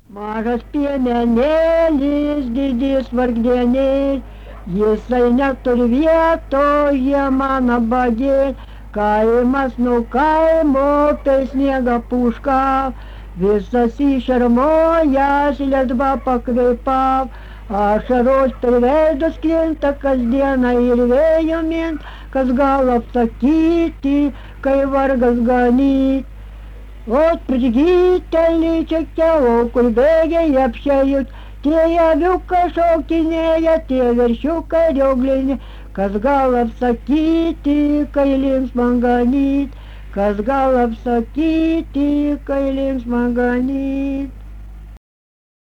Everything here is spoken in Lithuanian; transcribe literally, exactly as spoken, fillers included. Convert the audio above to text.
Mažas piemenėlis, didis vargdienis, jisai neturi vietoje man abagė, kaimas nuo kaimo per sniegą pušką, visas išarmojas ledva pakvėpav, ašaros per veidus krinta kasdieną ir vėjo mint, kas gal apsakyti, kai vargas ganyt. Вот пригителі чекав, кульбеги общают, те явюка шокинея, те верщука рёглине, казгалов сакити, кайлим сманганит, казгалов сакити, кайлим сманганит.